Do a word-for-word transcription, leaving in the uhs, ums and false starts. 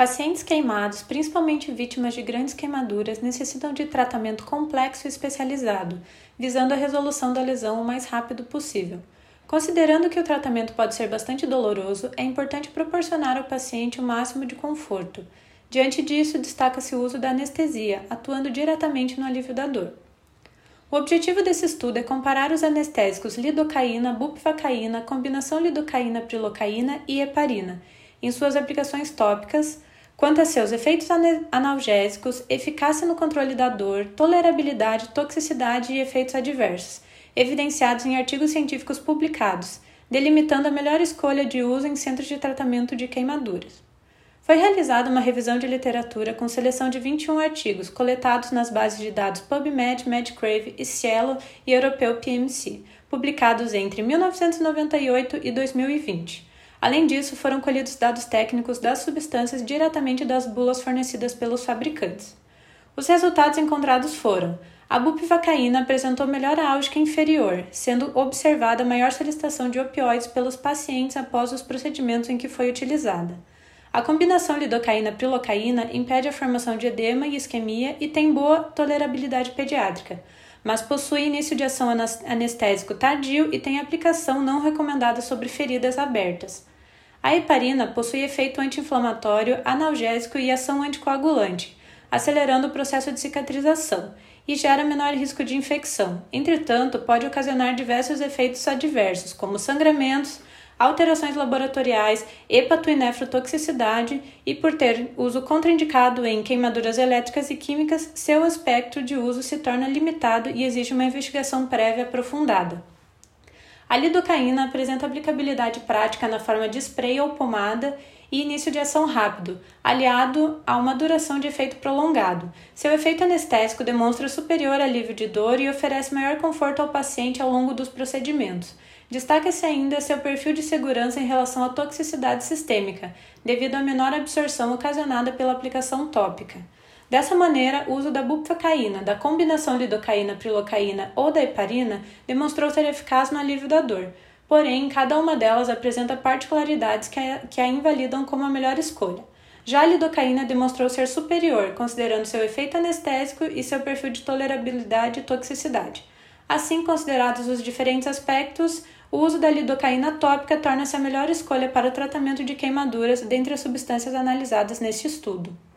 Pacientes queimados, principalmente vítimas de grandes queimaduras, necessitam de tratamento complexo e especializado, visando a resolução da lesão o mais rápido possível. Considerando que o tratamento pode ser bastante doloroso, é importante proporcionar ao paciente o máximo de conforto. Diante disso, destaca-se o uso da anestesia, atuando diretamente no alívio da dor. O objetivo desse estudo é comparar os anestésicos lidocaína, bupivacaína, combinação lidocaína-prilocaína e heparina, em suas aplicações tópicas, quanto a seus efeitos analgésicos, eficácia no controle da dor, tolerabilidade, toxicidade e efeitos adversos, evidenciados em artigos científicos publicados, delimitando a melhor escolha de uso em centros de tratamento de queimaduras. Foi realizada uma revisão de literatura com seleção de vinte e um artigos, coletados nas bases de dados PubMed, Medcrave, Cielo e Europeu P M C, publicados entre mil novecentos e noventa e oito e dois mil e vinte. Além disso, foram colhidos dados técnicos das substâncias diretamente das bulas fornecidas pelos fabricantes. Os resultados encontrados foram: a bupivacaína apresentou melhora álgica inferior, sendo observada maior solicitação de opioides pelos pacientes após os procedimentos em que foi utilizada. A combinação lidocaína-prilocaína impede a formação de edema e isquemia e tem boa tolerabilidade pediátrica, mas possui início de ação anestésico tardio e tem aplicação não recomendada sobre feridas abertas. A heparina possui efeito anti-inflamatório, analgésico e ação anticoagulante, acelerando o processo de cicatrização, e gera menor risco de infecção. Entretanto, pode ocasionar diversos efeitos adversos, como sangramentos, alterações laboratoriais, hepato e nefrotoxicidade, e por ter uso contraindicado em queimaduras elétricas e químicas, seu espectro de uso se torna limitado e exige uma investigação prévia aprofundada. A lidocaína apresenta aplicabilidade prática na forma de spray ou pomada e início de ação rápido, aliado a uma duração de efeito prolongado. Seu efeito anestésico demonstra superior alívio de dor e oferece maior conforto ao paciente ao longo dos procedimentos. Destaca-se ainda seu perfil de segurança em relação à toxicidade sistêmica, devido à menor absorção ocasionada pela aplicação tópica. Dessa maneira, o uso da bupivacaína, da combinação lidocaína-prilocaína ou da heparina demonstrou ser eficaz no alívio da dor. Porém, cada uma delas apresenta particularidades que a, que a invalidam como a melhor escolha. Já a lidocaína demonstrou ser superior, considerando seu efeito anestésico e seu perfil de tolerabilidade e toxicidade. Assim, considerados os diferentes aspectos, o uso da lidocaína tópica torna-se a melhor escolha para o tratamento de queimaduras dentre as substâncias analisadas neste estudo.